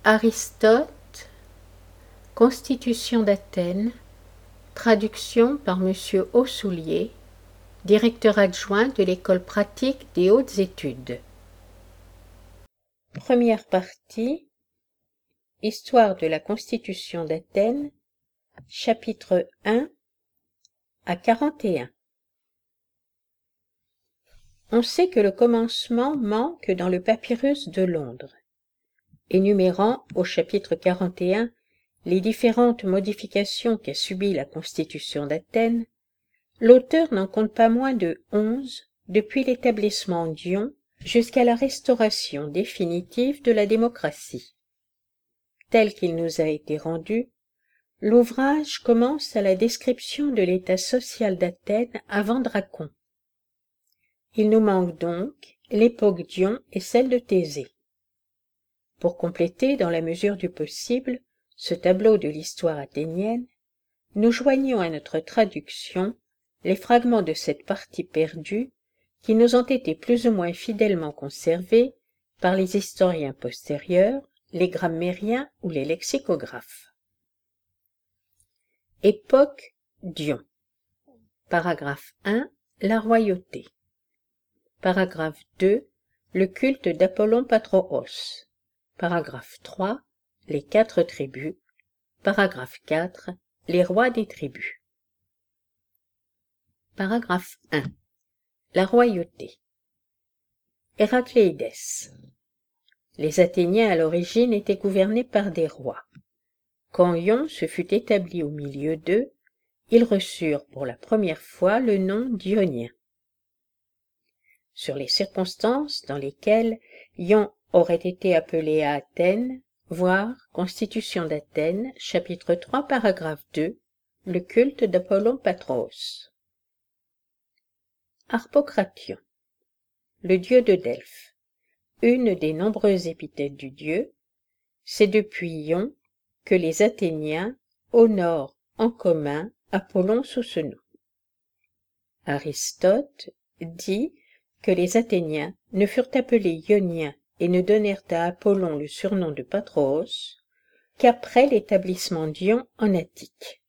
Aristote, Constitution d'Athènes, traduction par M. Aussoulier, directeur adjoint de l'École pratique des hautes études. Première partie, Histoire de la Constitution d'Athènes, chapitre 1 à 41. On sait que le commencement manque dans le papyrus de Londres. Énumérant au chapitre 41 les différentes modifications qu'a subies la Constitution d'Athènes, l'auteur n'en compte pas moins de 11 depuis l'établissement d'Ion jusqu'à la restauration définitive de la démocratie. Tel qu'il nous a été rendu, l'ouvrage commence à la description de l'état social d'Athènes avant Dracon. Il nous manque donc l'époque d'Ion et celle de Thésée. Pour compléter, dans la mesure du possible, ce tableau de l'histoire athénienne, nous joignons à notre traduction les fragments de cette partie perdue qui nous ont été plus ou moins fidèlement conservés par les historiens postérieurs, les grammairiens ou les lexicographes. Époque d'Ion. Paragraphe 1. La royauté. Paragraphe 2. Le culte d'Apollon Patroos. Paragraphe 3. Les 4 tribus. Paragraphe 4. Les rois des tribus. Paragraphe 1. La royauté. Héracléides. Les Athéniens à l'origine étaient gouvernés par des rois. Quand Ion se fut établi au milieu d'eux, ils reçurent pour la première fois le nom d'Ioniens. Sur les circonstances dans lesquelles Ion aurait été appelé à Athènes, voir Constitution d'Athènes, chapitre 3, paragraphe 2, le culte d'Apollon Patroos. Harpocration, le dieu de Delphes, une des nombreuses épithètes du dieu, c'est depuis Ion que les Athéniens honorent en commun Apollon sous ce nom. Aristote dit que les Athéniens ne furent appelés Ioniens et ne donnèrent à Apollon le surnom de Patroos qu'après l'établissement d'Ion en Attique.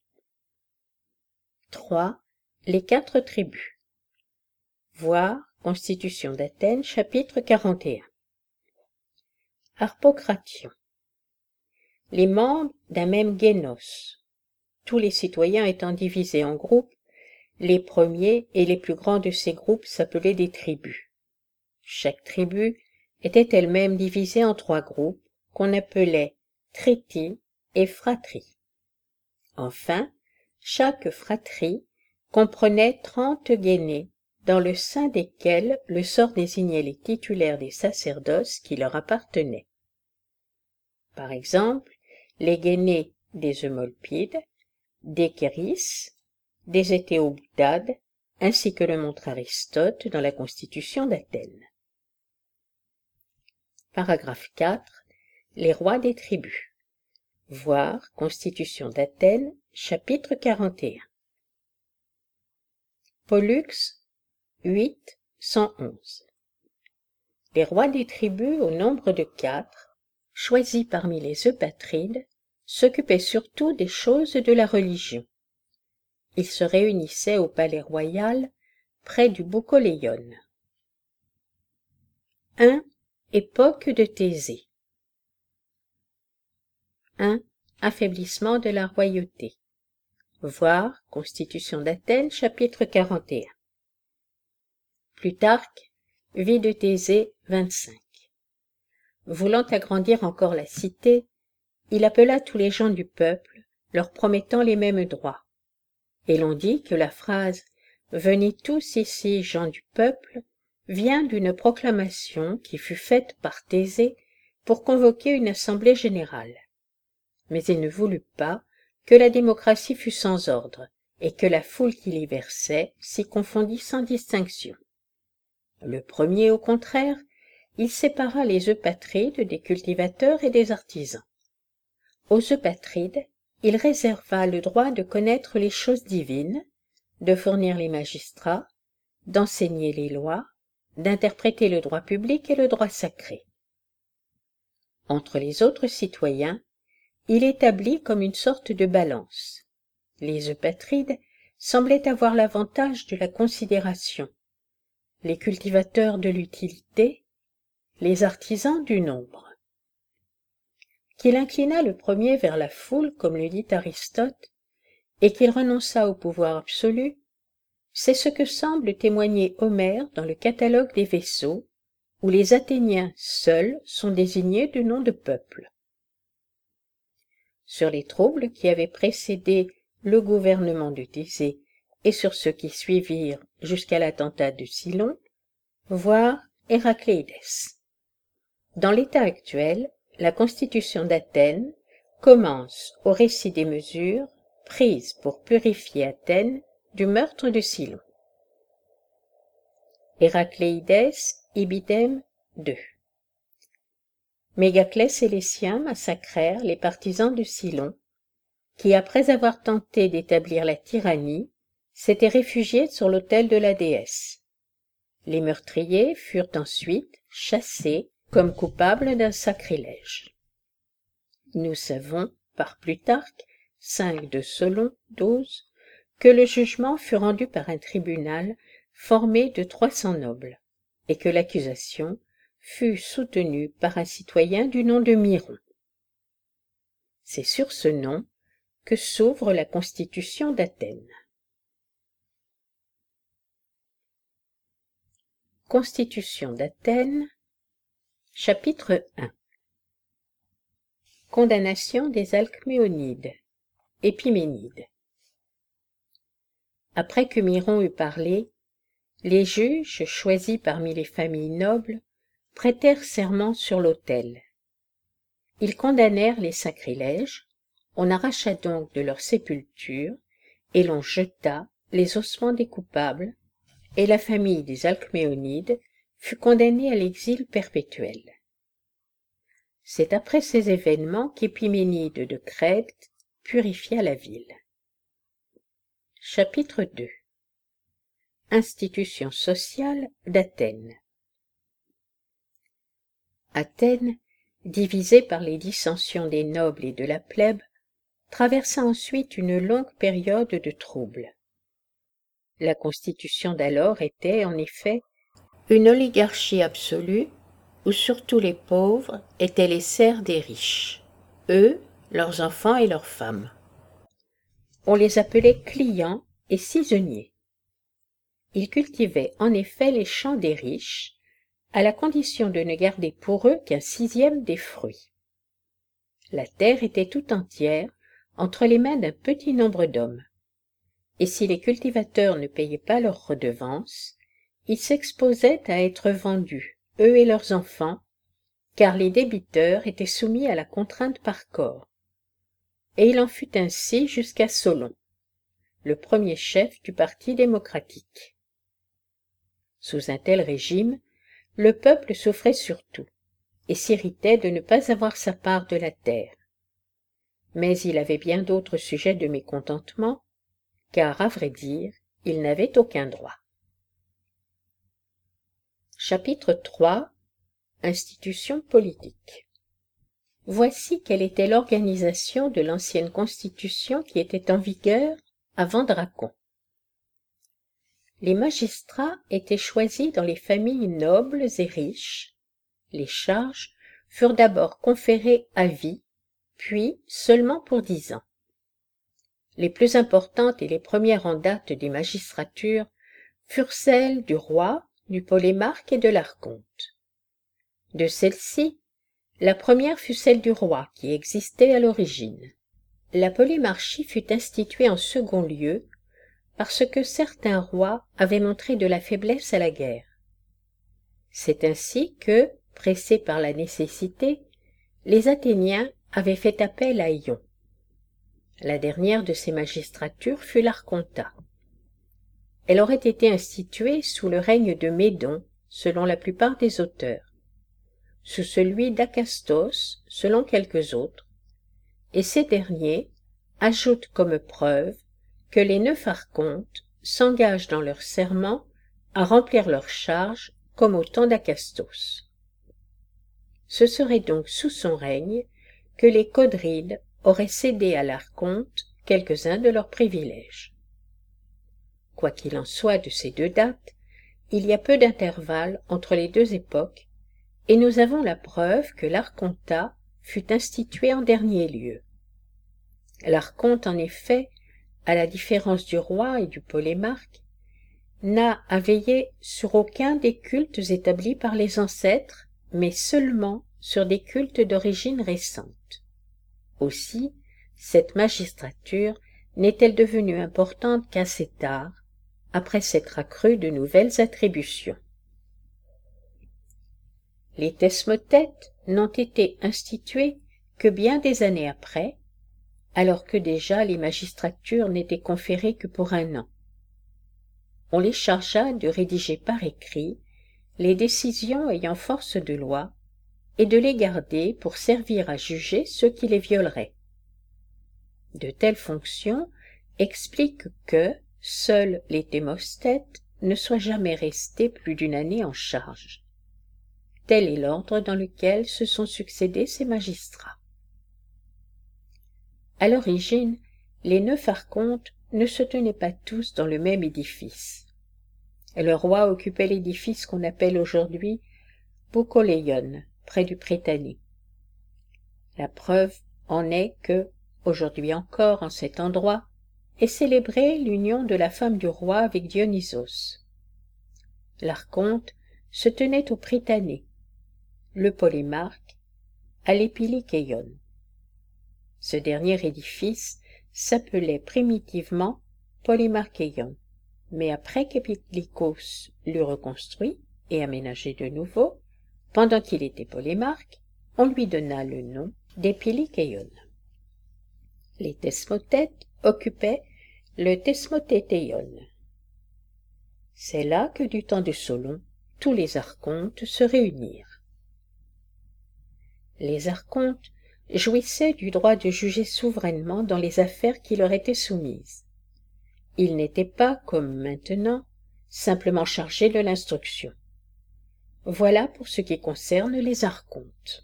3. Les 4 tribus. Voir Constitution d'Athènes, chapitre 41. Harpocration. Les membres d'un même génos, tous les citoyens étant divisés en groupes, les premiers et les plus grands de ces groupes s'appelaient des tribus. Chaque tribu était elle-même divisée en 3 groupes qu'on appelait triti et fratrie. Enfin, chaque fratrie comprenait 30 génés, dans le sein desquels le sort désignait les titulaires des sacerdoces qui leur appartenaient. Par exemple, les génés des Eumolpides, des Kéris, des Éthéoboudades, ainsi que le montre Aristote dans la Constitution d'Athènes. Paragraphe 4. Les rois des tribus. Voir Constitution d'Athènes, chapitre 41. Pollux 8, 111. Les rois des tribus, au nombre de 4, choisis parmi les Eupatrides, s'occupaient surtout des choses de la religion. Ils se réunissaient au palais royal près du Boucoléon. 1. Époque de Thésée. 1. Affaiblissement de la royauté. Voir Constitution d'Athènes, chapitre 41. Plutarque, Vie de Thésée 25. Voulant agrandir encore la cité, il appela tous les gens du peuple, leur promettant les mêmes droits. Et l'on dit que la phrase « Venez tous ici, gens du peuple » vient d'une proclamation qui fut faite par Thésée pour convoquer une assemblée générale. Mais il ne voulut pas que la démocratie fût sans ordre et que la foule qui y versait s'y confondît sans distinction. Le premier, au contraire, il sépara les Eupatrides des cultivateurs et des artisans. Aux Eupatrides, il réserva le droit de connaître les choses divines, de fournir les magistrats, d'enseigner les lois, d'interpréter le droit public et le droit sacré. Entre les autres citoyens, il établit comme une sorte de balance. Les eupatrides semblaient avoir l'avantage de la considération, les cultivateurs de l'utilité, les artisans du nombre. Qu'il inclina le premier vers la foule, comme le dit Aristote, et qu'il renonça au pouvoir absolu, c'est ce que semble témoigner Homère dans le catalogue des vaisseaux, où les Athéniens seuls sont désignés du nom de peuple. Sur les troubles qui avaient précédé le gouvernement de Thésée et sur ceux qui suivirent jusqu'à l'attentat de Cylon, voir Héracléides. Dans l'état actuel, la constitution d'Athènes commence au récit des mesures prises pour purifier Athènes du meurtre de Cylon. Héracléides ibidem 2. Mégaclès et les siens massacrèrent les partisans de Cylon, qui, après avoir tenté d'établir la tyrannie, s'étaient réfugiés sur l'autel de la déesse. Les meurtriers furent ensuite chassés comme coupables d'un sacrilège. Nous savons, par Plutarque, 5 de Solon 12, que le jugement fut rendu par un tribunal formé de 300 nobles, et que l'accusation fut soutenue par un citoyen du nom de Myron. C'est sur ce nom que s'ouvre la Constitution d'Athènes. Constitution d'Athènes, chapitre 1. Condamnation des Alcméonides, Épiménide. Après que Myron eut parlé, les juges, choisis parmi les familles nobles, prêtèrent serment sur l'autel. Ils condamnèrent les sacrilèges, on arracha donc de leur sépulture, et l'on jeta les ossements des coupables, et la famille des Alcméonides fut condamnée à l'exil perpétuel. C'est après ces événements qu'Épiménide de Crète purifia la ville. Chapitre 2. Institution sociale d'Athènes. Athènes, divisée par les dissensions des nobles et de la plèbe, traversa ensuite une longue période de troubles. La constitution d'alors était, en effet, une oligarchie absolue où surtout les pauvres étaient les serfs des riches, eux, leurs enfants et leurs femmes. On les appelait clients et cisonniers. Ils cultivaient en effet les champs des riches, à la condition de ne garder pour eux qu'un 6e des fruits. La terre était tout entière entre les mains d'un petit nombre d'hommes, et si les cultivateurs ne payaient pas leurs redevances, ils s'exposaient à être vendus, eux et leurs enfants, car les débiteurs étaient soumis à la contrainte par corps. Et il en fut ainsi jusqu'à Solon, le premier chef du parti démocratique. Sous un tel régime, le peuple souffrait surtout, et s'irritait de ne pas avoir sa part de la terre. Mais il avait bien d'autres sujets de mécontentement, car, à vrai dire, il n'avait aucun droit. Chapitre 3. Institutions politiques. Voici quelle était l'organisation de l'ancienne constitution qui était en vigueur avant Dracon. Les magistrats étaient choisis dans les familles nobles et riches. Les charges furent d'abord conférées à vie, puis seulement pour 10 ans. Les plus importantes et les premières en date des magistratures furent celles du roi, du polémarque et de l'archonte. De celles-ci, la première fut celle du roi qui existait à l'origine. La polémarchie fut instituée en second lieu parce que certains rois avaient montré de la faiblesse à la guerre. C'est ainsi que, pressés par la nécessité, les Athéniens avaient fait appel à Ion. La dernière de ces magistratures fut l'Archontat. Elle aurait été instituée sous le règne de Médon, selon la plupart des auteurs, sous celui d'Acastos, selon quelques autres, et ces derniers ajoutent comme preuve que les 9 archontes s'engagent dans leur serment à remplir leurs charges comme au temps d'Acastos. Ce serait donc sous son règne que les Codrides auraient cédé à l'archonte quelques-uns de leurs privilèges. Quoi qu'il en soit de ces deux dates, il y a peu d'intervalle entre les deux époques, et nous avons la preuve que l'archontat fut institué en dernier lieu. L'archonte, en effet, à la différence du roi et du polémarque, n'a à veiller sur aucun des cultes établis par les ancêtres, mais seulement sur des cultes d'origine récente. Aussi, cette magistrature n'est-elle devenue importante qu'assez tard, après s'être accrue de nouvelles attributions. Les thesmothètes n'ont été institués que bien des années après, alors que déjà les magistratures n'étaient conférées que pour un an. On les chargea de rédiger par écrit les décisions ayant force de loi et de les garder pour servir à juger ceux qui les violeraient. De telles fonctions expliquent que seuls les thémosthètes ne soient jamais restés plus d'une année en charge. Tel est l'ordre dans lequel se sont succédés ces magistrats. À l'origine, les 9 archontes ne se tenaient pas tous dans le même édifice. Le roi occupait l'édifice qu'on appelle aujourd'hui Boukoléon, près du Prytanée. La preuve en est que, aujourd'hui encore en cet endroit, est célébrée l'union de la femme du roi avec Dionysos. L'archonte se tenait au Prytanée, le polémarque à l'Épilykeion. Ce dernier édifice s'appelait primitivement Polémarkeion, mais après qu'Épilykos l'eut reconstruit et aménagé de nouveau, pendant qu'il était polémarque, on lui donna le nom d'Épilykeion. Les thesmothètes occupaient le Thesmothéteion. C'est là que du temps de Solon, tous les archontes se réunirent. Les archontes jouissaient du droit de juger souverainement dans les affaires qui leur étaient soumises. Ils n'étaient pas, comme maintenant, simplement chargés de l'instruction. Voilà pour ce qui concerne les archontes.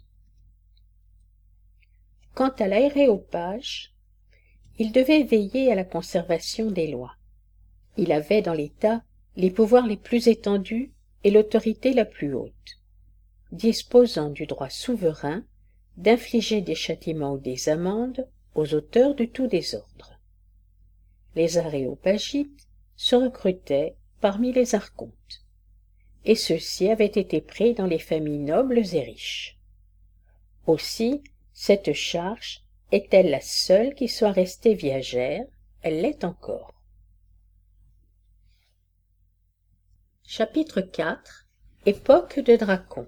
Quant à l'aréopage, il devait veiller à la conservation des lois. Il avait dans l'État les pouvoirs les plus étendus et l'autorité la plus haute, disposant du droit souverain d'infliger des châtiments ou des amendes aux auteurs de tout désordre. Les aréopagites se recrutaient parmi les archontes, et ceux-ci avaient été pris dans les familles nobles et riches. Aussi, cette charge est-elle la seule qui soit restée viagère? Elle l'est encore. Chapitre 4. Époque de Dracon.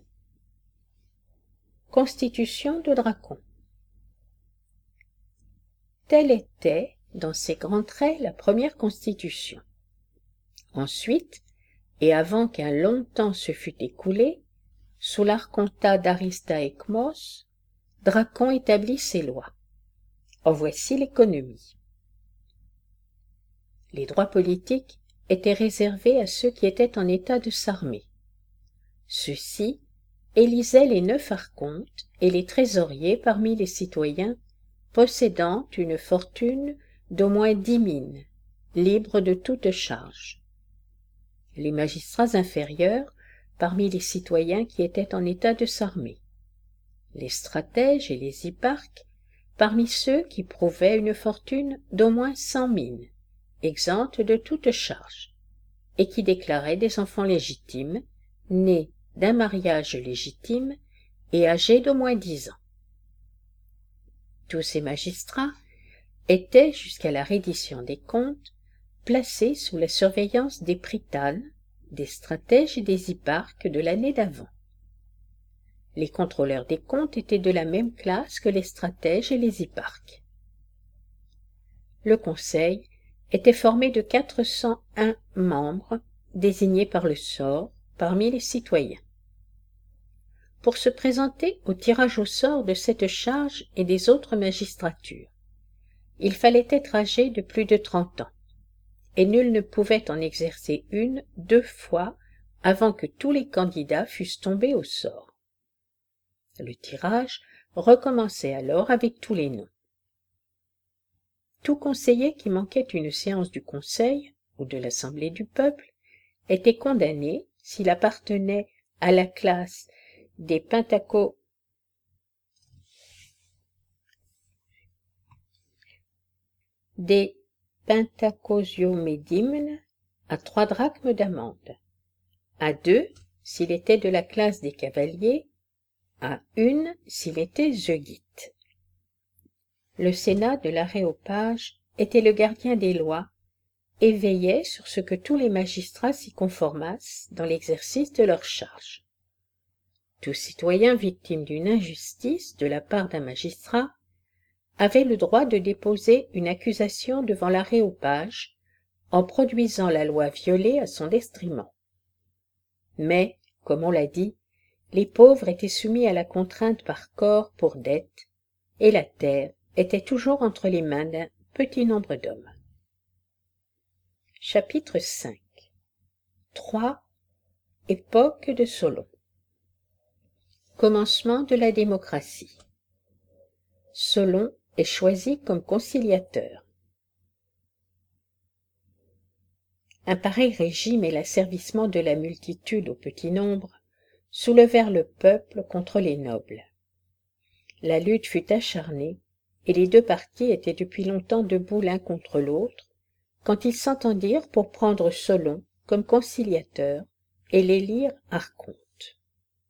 Constitution de Dracon. Telle était, dans ses grands traits, la première constitution. Ensuite, et avant qu'un long temps se fût écoulé, sous l'archontat d'Aristaechmos, Dracon établit ses lois. En voici l'économie. Les droits politiques étaient réservés à ceux qui étaient en état de s'armer. Ceux-ci élisaient les 9 archontes et les trésoriers parmi les citoyens possédant une fortune d'au moins 10 mines, libres de toute charge. Les magistrats inférieurs parmi les citoyens qui étaient en état de s'armer. Les stratèges et les hipparques parmi ceux qui prouvaient une fortune d'au moins 100 mines, exemptes de toute charge, et qui déclaraient des enfants légitimes, nés d'un mariage légitime et âgés d'au moins 10 ans. Tous ces magistrats étaient, jusqu'à la reddition des comptes, placés sous la surveillance des prytanes, des stratèges et des hipparques de l'année d'avant. Les contrôleurs des comptes étaient de la même classe que les stratèges et les hipparques. Le conseil était formé de 401 membres désignés par le sort parmi les citoyens. Pour se présenter au tirage au sort de cette charge et des autres magistratures, il fallait être âgé de plus de 30 ans, et nul ne pouvait en exercer une 2 fois avant que tous les candidats fussent tombés au sort. Le tirage recommençait alors avec tous les noms. Tout conseiller qui manquait une séance du Conseil ou de l'Assemblée du peuple était condamné, s'il appartenait à la classe des pentacosiomedimnes, à 3 drachmes d'amende, à 2 s'il était de la classe des cavaliers, à 1 s'il était zeugite. Le Sénat de l'Aréopage était le gardien des lois et veillait sur ce que tous les magistrats s'y conformassent dans l'exercice de leurs charges. Tout citoyen victime d'une injustice de la part d'un magistrat avait le droit de déposer une accusation devant l'Aréopage en produisant la loi violée à son détriment. Mais, comme on l'a dit, les pauvres étaient soumis à la contrainte par corps pour dette, et la terre était toujours entre les mains d'un petit nombre d'hommes. Chapitre 5. 3. Époque de Solon. Commencement de la démocratie. Solon est choisi comme conciliateur. Un pareil régime et l'asservissement de la multitude au petit nombre soulevèrent le peuple contre les nobles. La lutte fut acharnée, et les deux partis étaient depuis longtemps debout l'un contre l'autre, quand ils s'entendirent pour prendre Solon comme conciliateur et l'élire archonte.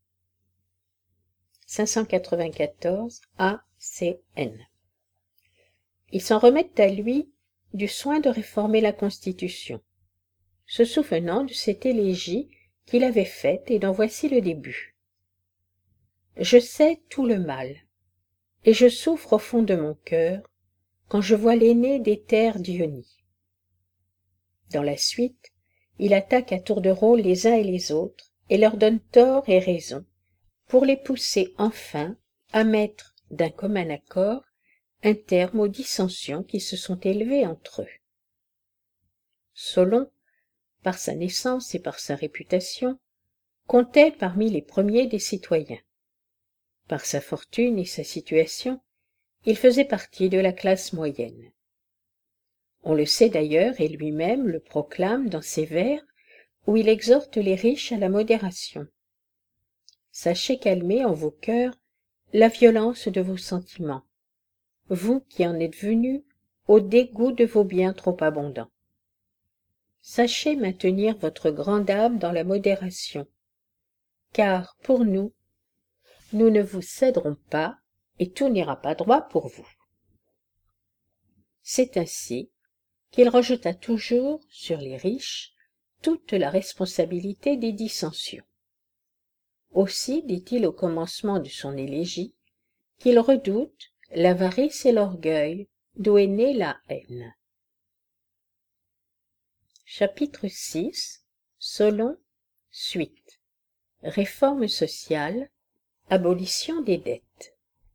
594 ACN. Ils s'en remettent à lui du soin de réformer la Constitution, se souvenant de cette élégie qu'il avait faite et dont voici le début. Je sais tout le mal, et je souffre au fond de mon cœur quand je vois l'aîné des terres d'Ionie. Dans la suite, il attaque à tour de rôle les uns et les autres et leur donne tort et raison pour les pousser enfin à mettre d'un commun accord un terme aux dissensions qui se sont élevées entre eux. Solon, par sa naissance et par sa réputation, comptait parmi les premiers des citoyens. Par sa fortune et sa situation, il faisait partie de la classe moyenne. On le sait d'ailleurs et lui-même le proclame dans ses vers où il exhorte les riches à la modération. Sachez calmer en vos cœurs la violence de vos sentiments, vous qui en êtes venus au dégoût de vos biens trop abondants. Sachez maintenir votre grande âme dans la modération, car pour nous, nous ne vous céderons pas et tout n'ira pas droit pour vous. C'est ainsi qu'il rejeta toujours sur les riches toute la responsabilité des dissensions. Aussi dit-il au commencement de son élégie qu'il redoute l'avarice et l'orgueil d'où est née la haine. Chapitre 6. Solon, suite. Réforme sociale, abolition des dettes.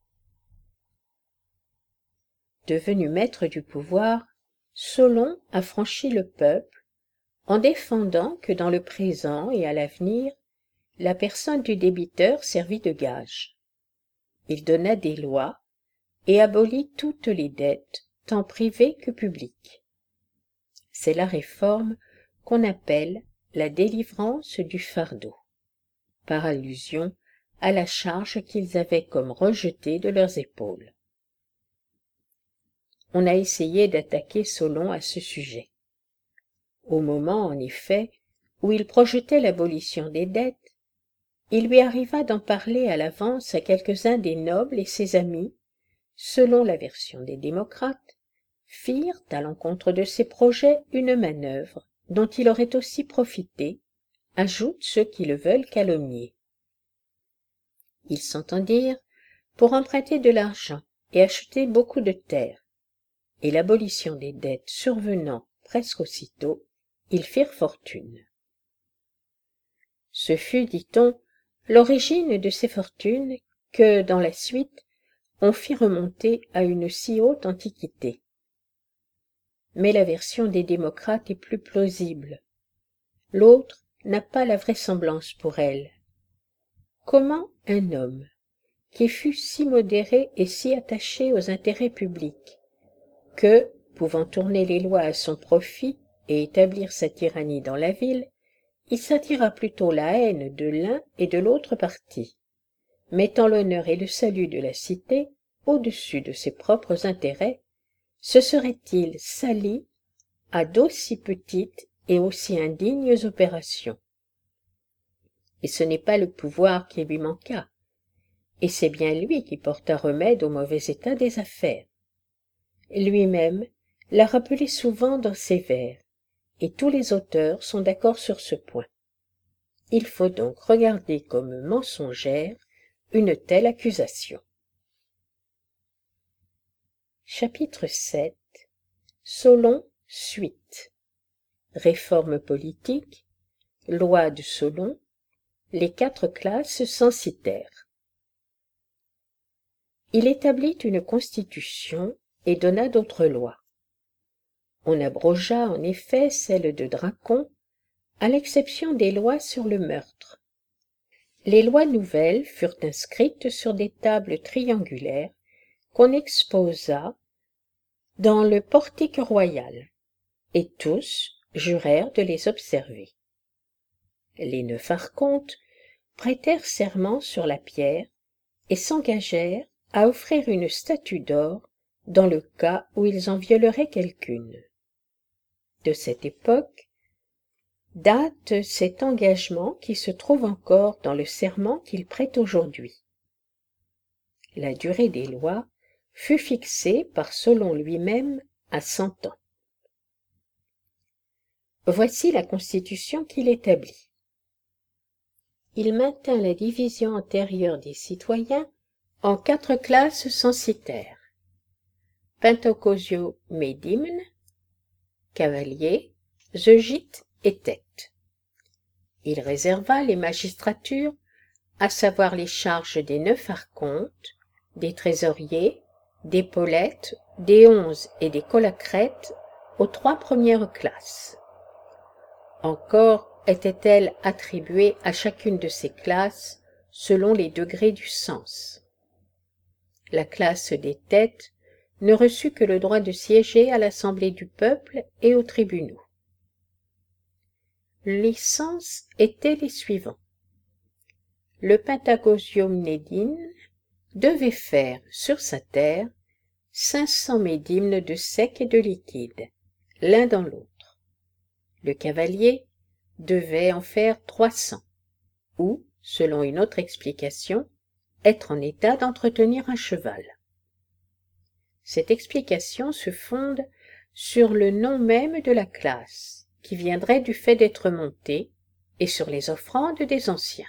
Devenu maître du pouvoir, Solon a franchi le peuple en défendant que dans le présent et à l'avenir, la personne du débiteur servit de gage. Il donna des lois et abolit toutes les dettes, tant privées que publiques. C'est la réforme qu'on appelle la délivrance du fardeau, par allusion à la charge qu'ils avaient comme rejetée de leurs épaules. On a essayé d'attaquer Solon à ce sujet. Au moment, en effet, où il projetait l'abolition des dettes, il lui arriva d'en parler à l'avance à quelques-uns des nobles et ses amis, selon la version des démocrates, firent à l'encontre de ses projets une manœuvre dont il aurait aussi profité, ajoutent ceux qui le veulent calomnier. Ils s'entendirent pour emprunter de l'argent et acheter beaucoup de terres, et l'abolition des dettes survenant presque aussitôt, ils firent fortune. Ce fut, dit-on, l'origine de ces fortunes que, dans la suite, on fit remonter à une si haute antiquité. Mais la version des démocrates est plus plausible. L'autre n'a pas la vraisemblance pour elle. Comment un homme qui fut si modéré et si attaché aux intérêts publics, que, pouvant tourner les lois à son profit et établir sa tyrannie dans la ville, il s'attira plutôt la haine de l'un et de l'autre parti, mettant l'honneur et le salut de la cité au-dessus de ses propres intérêts, se serait-il sali à d'aussi petites et aussi indignes opérations. Et ce n'est pas le pouvoir qui lui manqua, et c'est bien lui qui porta remède au mauvais état des affaires. Lui-même l'a rappelé souvent dans ses vers, et tous les auteurs sont d'accord sur ce point. Il faut donc regarder comme mensongère une telle accusation. Chapitre 7. Solon, suite. Réforme politique, loi de Solon, les 4 classes censitaires. Il établit une constitution et donna d'autres lois. On abrogea en effet celle de Dracon, à l'exception des lois sur le meurtre. Les lois nouvelles furent inscrites sur des tables triangulaires qu'on exposa dans le portique royal, et tous jurèrent de les observer. Les 9 archontes prêtèrent serment sur la pierre et s'engagèrent à offrir une statue d'or dans le cas où ils en violeraient quelqu'une. De cette époque date cet engagement qui se trouve encore dans le serment qu'ils prêtent aujourd'hui. La durée des lois fut fixée par Solon lui-même à 100 ans. Voici la constitution qu'il établit. Il maintint la division antérieure des citoyens en 4 classes censitaires: Pentacosio-Médimne, cavaliers, zeugites et têtes. Il réserva les magistratures, à savoir les charges des 9 archontes, des trésoriers, des polettes, des 11 et des colacrètes aux 3 premières classes. Encore étaient-elles attribuées à chacune de ces classes selon les degrés du sens. La classe des têtes ne reçut que le droit de siéger à l'assemblée du peuple et aux tribunaux. Les sens étaient les suivants. Le Pentagosium Médimne devait faire sur sa terre 500 médimnes de sec et de liquide, l'un dans l'autre. Le cavalier devait en faire 300, ou, selon une autre explication, être en état d'entretenir un cheval. Cette explication se fonde sur le nom même de la classe, qui viendrait du fait d'être montée, et sur les offrandes des anciens.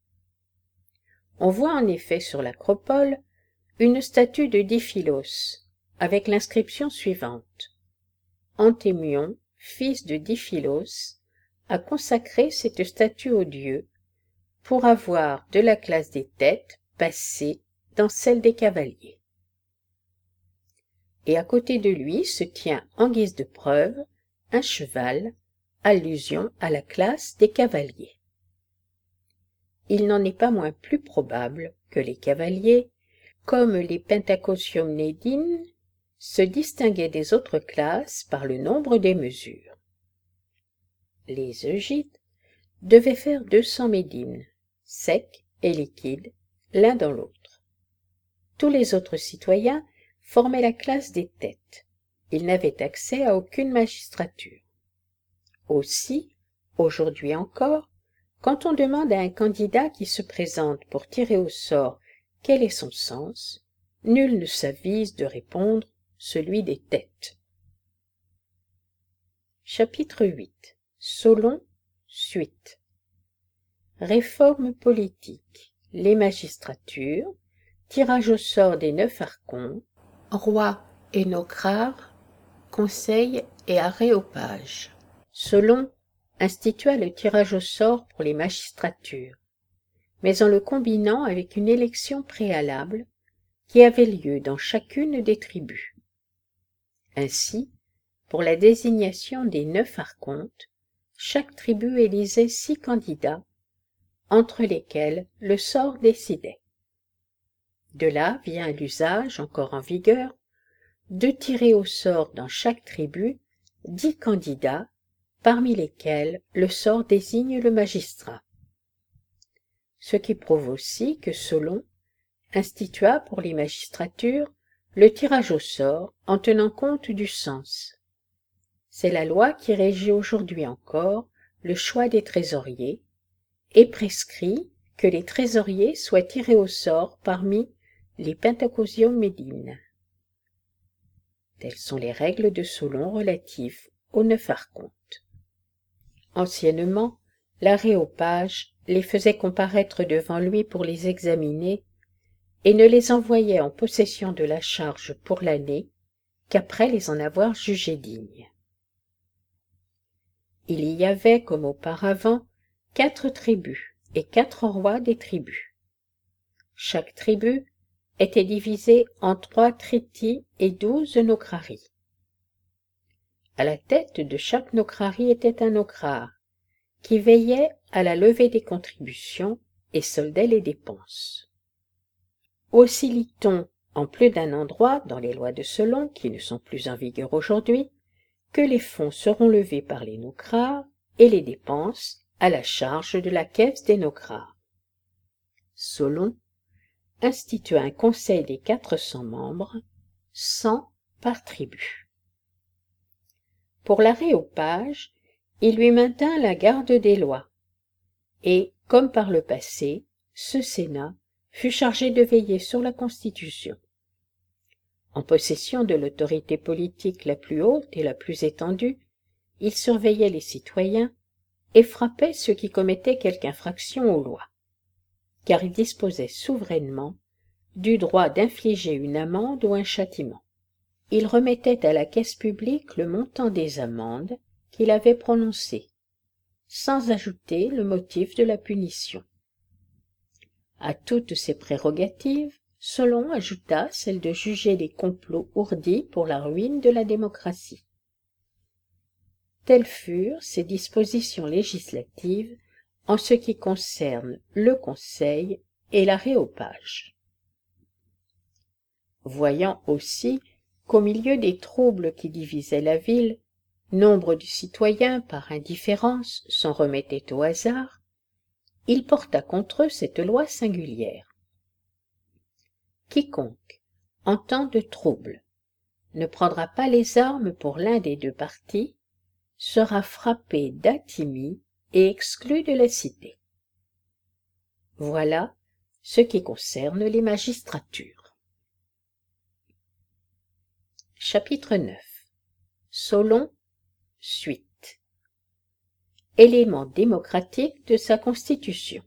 On voit en effet sur l'acropole une statue de Diphilos, avec l'inscription suivante: Antémion, fils de Diphilos, a consacré cette statue au dieu, pour avoir de la classe des têtes passé dans celle des cavaliers. Et à côté de lui se tient en guise de preuve un cheval, allusion à la classe des cavaliers. Il n'en est pas moins plus probable que les cavaliers, comme les Pentacosiomnédines, se distinguaient des autres classes par le nombre des mesures. Les zeugites devaient faire 200 médimnes, secs et liquides, l'un dans l'autre. Tous les autres citoyens formaient la classe des têtes. Ils n'avaient accès à aucune magistrature. Aussi, aujourd'hui encore, quand on demande à un candidat qui se présente pour tirer au sort quel est son sens, nul ne s'avise de répondre celui des têtes. Chapitre 8. Solon, suite. Réforme politique, les magistratures, tirage au sort des 9 archontes, roi et nocrare, conseil et aréopage. Solon institua le tirage au sort pour les magistratures, mais en le combinant avec une élection préalable qui avait lieu dans chacune des tribus. Ainsi, pour la désignation des 9 archontes, chaque tribu élisait 6 candidats, entre lesquels le sort décidait. De là vient l'usage, encore en vigueur, de tirer au sort dans chaque tribu 10 candidats, parmi lesquels le sort désigne le magistrat. Ce qui prouve aussi que Solon institua pour les magistratures le tirage au sort en tenant compte du sens. C'est la loi qui régit aujourd'hui encore le choix des trésoriers et prescrit que les trésoriers soient tirés au sort parmi les Pentacosium-Médines. Telles sont les règles de Solon relatives aux 9 archontes. Anciennement, l'aréopage les faisait comparaître devant lui pour les examiner et ne les envoyait en possession de la charge pour l'année qu'après les en avoir jugés dignes. Il y avait, comme auparavant, 4 tribus et 4 rois des tribus. Chaque tribu était divisée en 3 tritii et 12 nocraries. À la tête de chaque nocrarie était un nocrare, qui veillait à la levée des contributions et soldait les dépenses. Aussi lit-on en plus d'un endroit dans les lois de Solon, qui ne sont plus en vigueur aujourd'hui, que les fonds seront levés par les nocrares et les dépenses à la charge de la caisse des nocrares. Solon institua un conseil des 400 membres, 100 par tribu. Pour l'aréopage, il lui maintint la garde des lois, et, comme par le passé, ce Sénat fut chargé de veiller sur la Constitution. En possession de l'autorité politique la plus haute et la plus étendue, il surveillait les citoyens et frappait ceux qui commettaient quelque infraction aux lois, car il disposait souverainement du droit d'infliger une amende ou un châtiment. Il remettait à la caisse publique le montant des amendes qu'il avait prononcées, sans ajouter le motif de la punition. À toutes ces prérogatives, Solon ajouta celle de juger les complots ourdis pour la ruine de la démocratie. Telles furent ces dispositions législatives en ce qui concerne le conseil et l'aréopage. Voyant aussi qu'au milieu des troubles qui divisaient la ville, nombre de citoyens, par indifférence, s'en remettaient au hasard, il porta contre eux cette loi singulière. Quiconque, en temps de trouble, ne prendra pas les armes pour l'un des 2 partis, sera frappé d'athymie et exclu de la cité. Voilà ce qui concerne les magistratures. Chapitre 9. Solon, suite. Éléments démocratiques de sa constitution.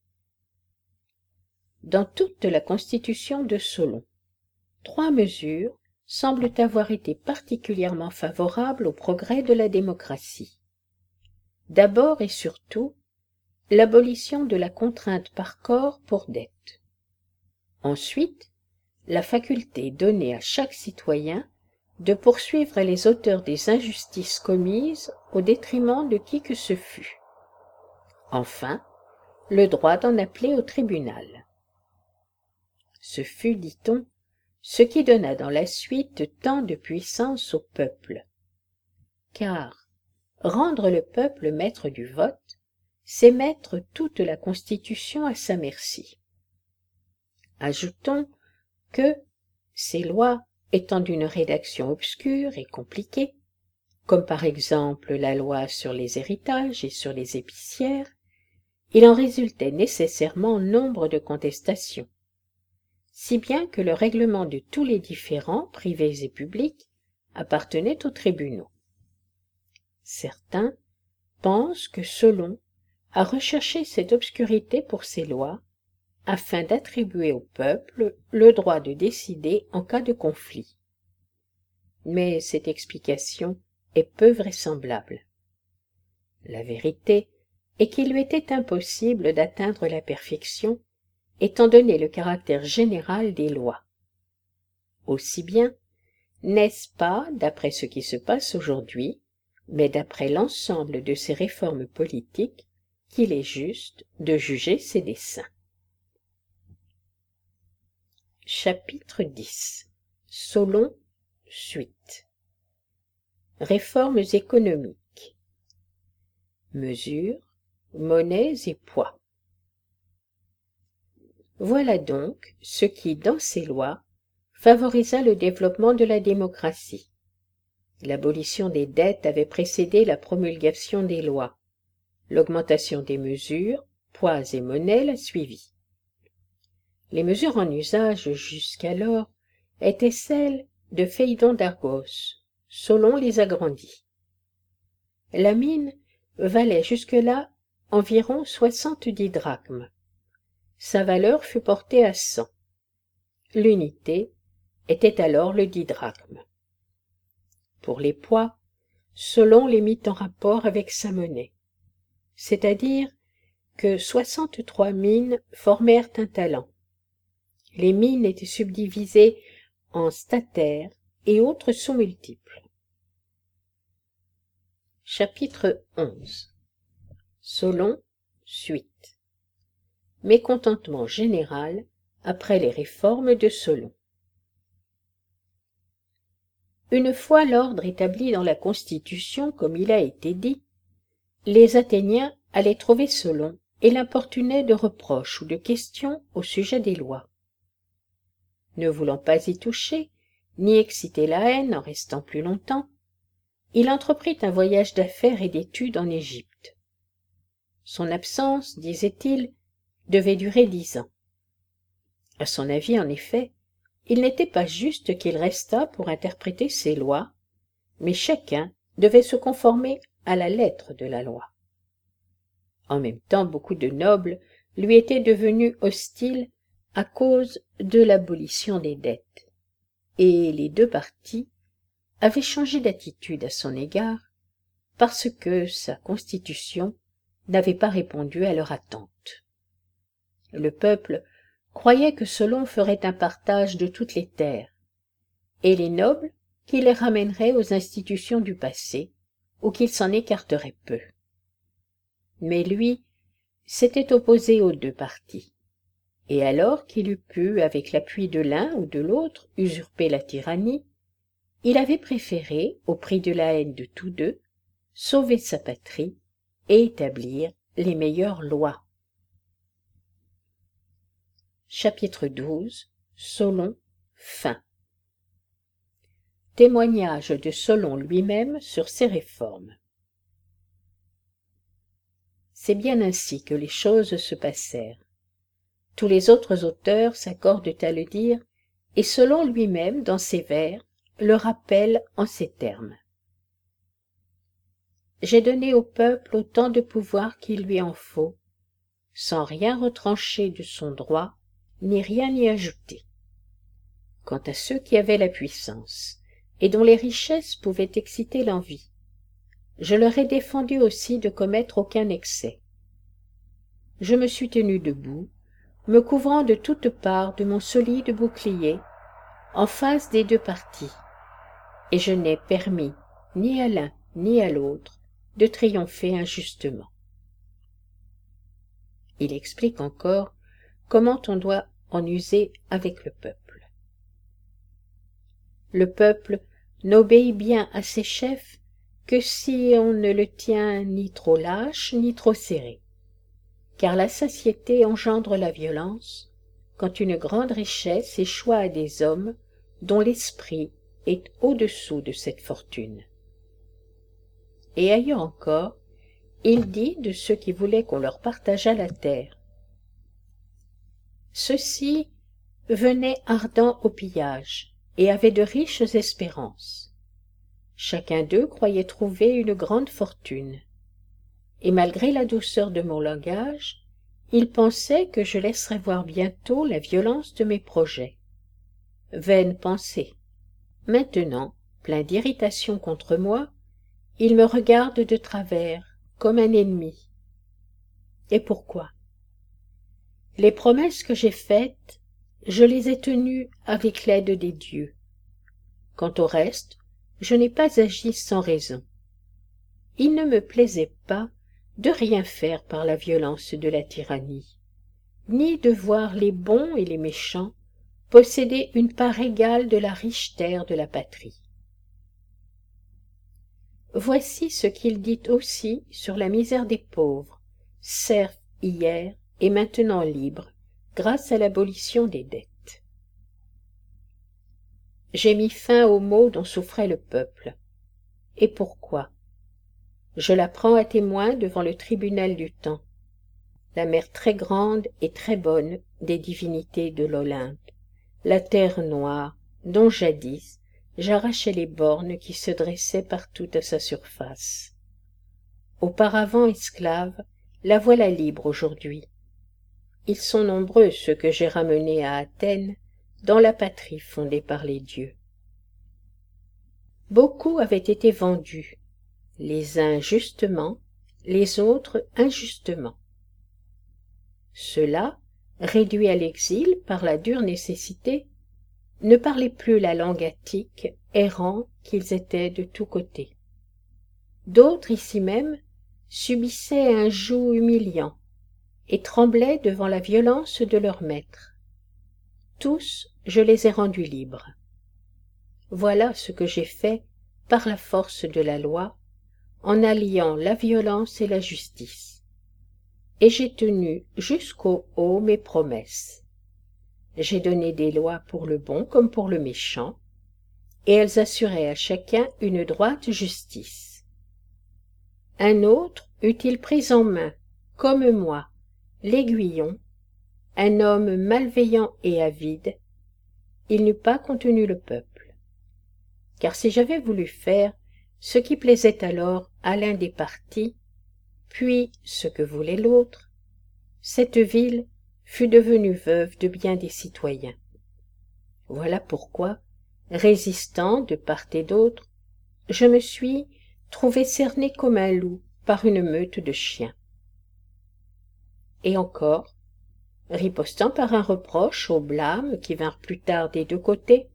Dans toute la constitution de Solon, 3 mesures semblent avoir été particulièrement favorables au progrès de la démocratie. D'abord et surtout, l'abolition de la contrainte par corps pour dette. Ensuite, la faculté donnée à chaque citoyen de poursuivre les auteurs des injustices commises au détriment de qui que ce fût. Enfin, le droit d'en appeler au tribunal. Ce fut, dit-on, ce qui donna dans la suite tant de puissance au peuple. Car rendre le peuple maître du vote, c'est mettre toute la Constitution à sa merci. Ajoutons que, ces lois étant d'une rédaction obscure et compliquée, comme par exemple la loi sur les héritages et sur les épicières, il en résultait nécessairement nombre de contestations, si bien que le règlement de tous les différends, privés et publics, appartenait aux tribunaux. Certains pensent que Solon a recherché cette obscurité pour ses lois, afin d'attribuer au peuple le droit de décider en cas de conflit. Mais cette explication est peu vraisemblable. La vérité est qu'il lui était impossible d'atteindre la perfection, étant donné le caractère général des lois. Aussi bien, n'est-ce pas, d'après ce qui se passe aujourd'hui, mais d'après l'ensemble de ces réformes politiques, qu'il est juste de juger ses desseins. Chapitre 10. Solon, suite. Réformes économiques. Mesures, monnaies et poids. Voilà donc ce qui, dans ces lois, favorisa le développement de la démocratie. L'abolition des dettes avait précédé la promulgation des lois. L'augmentation des mesures, poids et monnaies l'a suivi. Les mesures en usage jusqu'alors étaient celles de Phéidon d'Argos. Solon les agrandit. La mine valait jusque-là environ 70 drachmes. Sa valeur fut portée à 100. L'unité était alors le 10 drachmes. Pour les poids, Solon les mit en rapport avec sa monnaie, c'est-à-dire que 63 mines formèrent un talent. Les mines étaient subdivisées en statères et autres sous-multiples. Chapitre 11. Solon, suite. Mécontentement général après les réformes de Solon. Une fois l'ordre établi dans la Constitution comme il a été dit, les Athéniens allaient trouver Solon et l'importunaient de reproches ou de questions au sujet des lois. Ne voulant pas y toucher, ni exciter la haine en restant plus longtemps, il entreprit un voyage d'affaires et d'études en Égypte. Son absence, disait-il, devait durer 10 ans. À son avis, en effet, il n'était pas juste qu'il restât pour interpréter ces lois, mais chacun devait se conformer à la lettre de la loi. En même temps, beaucoup de nobles lui étaient devenus hostiles à cause de l'abolition des dettes, et les deux partis avaient changé d'attitude à son égard parce que sa constitution n'avait pas répondu à leur attente. Le peuple croyait que Solon ferait un partage de toutes les terres, et les nobles qu'il les ramènerait aux institutions du passé, ou qu'il s'en écarterait peu. Mais lui s'était opposé aux deux partis, et alors qu'il eût pu, avec l'appui de l'un ou de l'autre, usurper la tyrannie, il avait préféré, au prix de la haine de tous deux, sauver sa patrie et établir les meilleures lois. Chapitre 12. Solon, fin. Témoignage de Solon lui-même sur ses réformes. C'est bien ainsi que les choses se passèrent. Tous les autres auteurs s'accordent à le dire, et Solon lui-même, dans ses vers, le rappelle en ces termes. J'ai donné au peuple autant de pouvoir qu'il lui en faut, sans rien retrancher de son droit, ni rien y ajouter. Quant à ceux qui avaient la puissance, et dont les richesses pouvaient exciter l'envie, je leur ai défendu aussi de commettre aucun excès. Je me suis tenu debout, me couvrant de toutes parts de mon solide bouclier, en face des deux partis, et je n'ai permis ni à l'un ni à l'autre de triompher injustement. Il explique encore comment on doit en user avec le peuple. Le peuple n'obéit bien à ses chefs que si on ne le tient ni trop lâche ni trop serré, car la satiété engendre la violence quand une grande richesse échoit à des hommes dont l'esprit est au-dessous de cette fortune. Et ailleurs encore, il dit de ceux qui voulaient qu'on leur partageât la terre. Ceux-ci venaient ardents au pillage et avaient de riches espérances. Chacun d'eux croyait trouver une grande fortune, et malgré la douceur de mon langage, il pensait que je laisserais voir bientôt la violence de mes projets. Vaine pensée. Maintenant, plein d'irritation contre moi, il me regarde de travers, comme un ennemi. Et pourquoi? Les promesses que j'ai faites, je les ai tenues avec l'aide des dieux. Quant au reste, je n'ai pas agi sans raison. Il ne me plaisait pas de rien faire par la violence de la tyrannie, ni de voir les bons et les méchants posséder une part égale de la riche terre de la patrie. Voici ce qu'il dit aussi sur la misère des pauvres, serfs hier et maintenant libres, grâce à l'abolition des dettes. J'ai mis fin aux maux dont souffrait le peuple. Et pourquoi? Je l'apprends à témoin devant le tribunal du temps, la mère très grande et très bonne des divinités de l'Olympe, la terre noire, dont jadis j'arrachais les bornes qui se dressaient partout à sa surface. Auparavant esclave, la voilà libre aujourd'hui. Ils sont nombreux ceux que j'ai ramenés à Athènes, dans la patrie fondée par les dieux. Beaucoup avaient été vendus, les uns justement, les autres injustement. Ceux-là, réduits à l'exil par la dure nécessité, ne parlaient plus la langue attique, errants qu'ils étaient de tous côtés. D'autres, ici même, subissaient un joug humiliant et tremblaient devant la violence de leur maître. Tous, je les ai rendus libres. Voilà ce que j'ai fait par la force de la loi, en alliant la violence et la justice. Et j'ai tenu jusqu'au haut mes promesses. J'ai donné des lois pour le bon comme pour le méchant, et elles assuraient à chacun une droite justice. Un autre eût-il pris en main, comme moi, l'aiguillon, un homme malveillant et avide, il n'eût pas contenu le peuple. Car si j'avais voulu faire ce qui plaisait alors à l'un des partis, puis ce que voulait l'autre, cette ville fût devenue veuve de bien des citoyens. Voilà pourquoi, résistant de part et d'autre, je me suis trouvé cerné comme un loup par une meute de chiens. Et encore, ripostant par un reproche aux blâmes qui vinrent plus tard des deux côtés,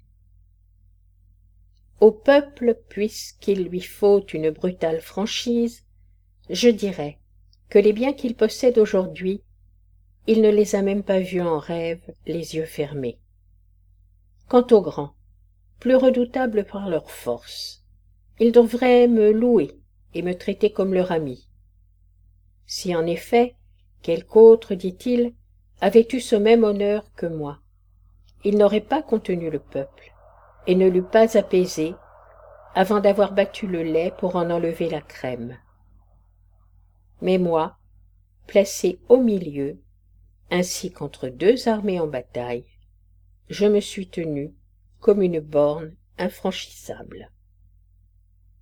au peuple, puisqu'il lui faut une brutale franchise, je dirais que les biens qu'il possède aujourd'hui, il ne les a même pas vus en rêve, les yeux fermés. Quant aux grands, plus redoutables par leur force, ils devraient me louer et me traiter comme leur ami. Si en effet, quelque autre, dit-il, avait eu ce même honneur que moi, il n'aurait pas contenu le peuple, et ne l'eût pas apaisé, avant d'avoir battu le lait pour en enlever la crème. Mais moi, placé au milieu, ainsi qu'entre deux armées en bataille, je me suis tenu comme une borne infranchissable.